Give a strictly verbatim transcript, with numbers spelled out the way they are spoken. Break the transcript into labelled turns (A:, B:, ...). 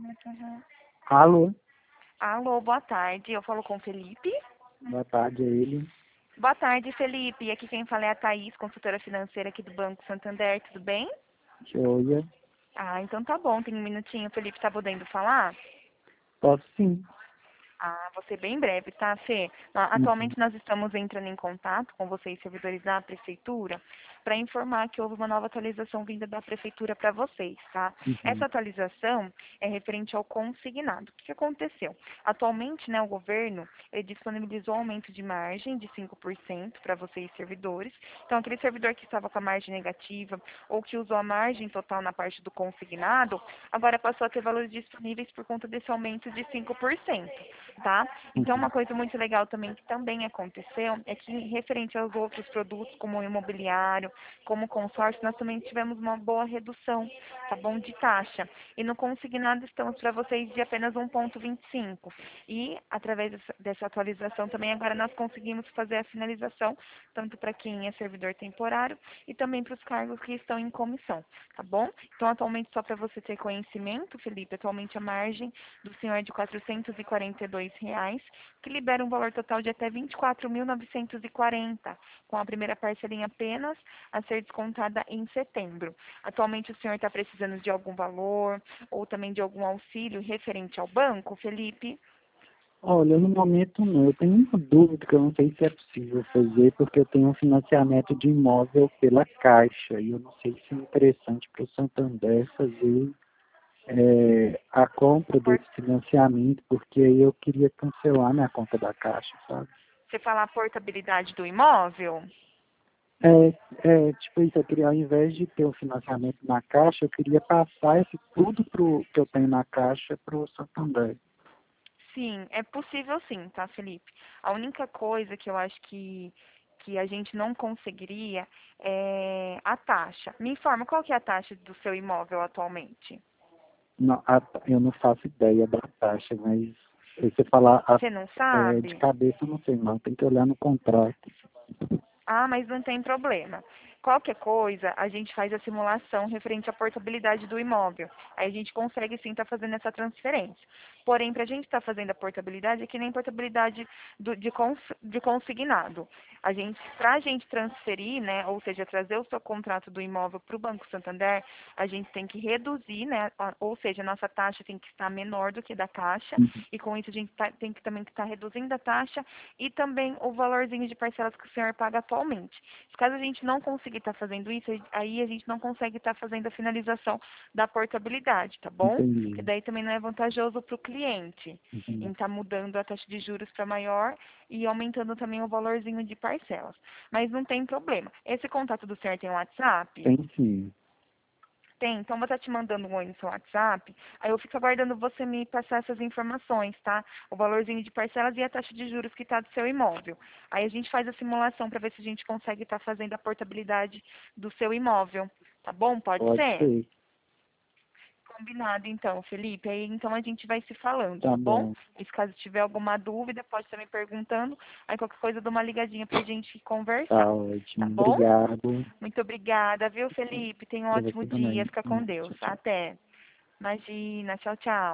A: Uhum.
B: Alô,
A: Alô, boa tarde. Eu falo com o Felipe.
B: boa tarde a ele.
A: Boa tarde, Felipe. Aqui quem fala é a Thaís, consultora financeira aqui do Banco Santander. Tudo bem?
B: Joia.
A: Ah, então tá bom. Tem um minutinho. O Felipe tá podendo falar?
B: Posso sim.
A: Ah, vou ser bem breve, tá, Fê? Nó-
B: Uhum.
A: Atualmente nós estamos entrando em contato com vocês, servidores da Prefeitura, para informar que houve uma nova atualização vinda da Prefeitura para vocês, tá?
B: Uhum.
A: Essa atualização é referente ao consignado. O que que aconteceu? Atualmente, né, o governo ele disponibilizou aumento de margem de cinco por cento para vocês, servidores. Então, aquele servidor que estava com a margem negativa ou que usou a margem total na parte do consignado, agora passou a ter valores disponíveis por conta desse aumento de cinco por cento. Tá? Então, uma
B: Uhum.
A: coisa muito legal também que também aconteceu é que, referente aos outros produtos, como o imobiliário, como o consórcio, nós também tivemos uma boa redução, tá bom, de taxa. E no consignado estamos para vocês de apenas um vírgula vinte e cinco. E, através dessa, dessa atualização também, agora nós conseguimos fazer a finalização, tanto para quem é servidor temporário e também para os cargos que estão em comissão, tá bom? Então, atualmente, só para você ter conhecimento, Felipe, atualmente a margem do senhor é de quatrocentos e quarenta e dois reais, que libera um valor total de até vinte e quatro mil novecentos e quarenta, com a primeira parcelinha apenas a ser descontada em setembro. Atualmente o senhor está precisando de algum valor ou também de algum auxílio referente ao banco, Felipe?
B: Olha, no momento não. Eu tenho uma dúvida que eu não sei se é possível fazer, porque eu tenho um financiamento de imóvel pela Caixa e eu não sei se é interessante para o Santander fazer é, a compra
A: Por-
B: desse financiamento, porque aí eu queria cancelar minha conta da Caixa, sabe?
A: Você fala a portabilidade do imóvel?
B: É, é, tipo isso, eu queria, ao invés de ter o financiamento na Caixa, eu queria passar esse tudo pro, que eu tenho na Caixa para o Santander.
A: Sim, é possível sim, tá, Felipe? A única coisa que eu acho que, que a gente não conseguiria é a taxa. Me informa, qual que é a taxa do seu imóvel atualmente?
B: Não, a- eu não faço ideia da taxa, mas se você falar a-
A: Você não
B: é, de
A: sabe?
B: cabeça, eu não sei não, tem que olhar no contrato.
A: Ah, mas não tem problema. Qualquer coisa, a gente faz a simulação referente à portabilidade do imóvel. Aí a gente consegue sim estar fazendo essa transferência. Porém, para a gente estar fazendo a portabilidade, é que nem portabilidade do- de, cons, de consignado. A gente, para a gente transferir, né, ou seja, trazer o seu contrato do imóvel para o Banco Santander, a gente tem que reduzir, né, a- ou seja, a nossa taxa tem que estar menor do que da Caixa,
B: Uhum.
A: e com isso a gente tá- tem que também estar reduzindo a taxa e também o valorzinho de parcelas que o senhor paga atualmente. Se caso a gente não conseguir estar fazendo isso, aí a gente não consegue estar fazendo a finalização da portabilidade, tá bom? Porque
B: Entendi.
A: daí também não é vantajoso para o cliente em
B: Uhum.
A: estar mudando a taxa de juros para maior e aumentando também o valorzinho de parcelas. Mas não tem problema. Esse contato do senhor tem WhatsApp?
B: Tem sim.
A: Tem, então vou estar te mandando um oi no seu WhatsApp. Aí eu fico aguardando você me passar essas informações, tá? O valorzinho de parcelas e a taxa de juros que está do seu imóvel. Aí a gente faz a simulação para ver se a gente consegue estar fazendo a portabilidade do seu imóvel. Tá bom? Pode
B: Pode
A: ser?
B: ser.
A: Combinado, então, Felipe. Aí então a gente vai se falando,
B: Tá
A: tá bom?
B: bom.
A: E se caso tiver alguma dúvida, pode estar me perguntando. Aí qualquer coisa, eu dou uma ligadinha pra gente
B: Tá
A: conversar. Tá
B: ótimo.
A: bom?
B: Obrigado.
A: Muito obrigada, viu, Felipe? Tenha um
B: Pra
A: ótimo
B: você
A: dia.
B: também.
A: Fica com
B: Hum,
A: Deus.
B: Tchau, tchau.
A: Até. Imagina. Tchau, tchau.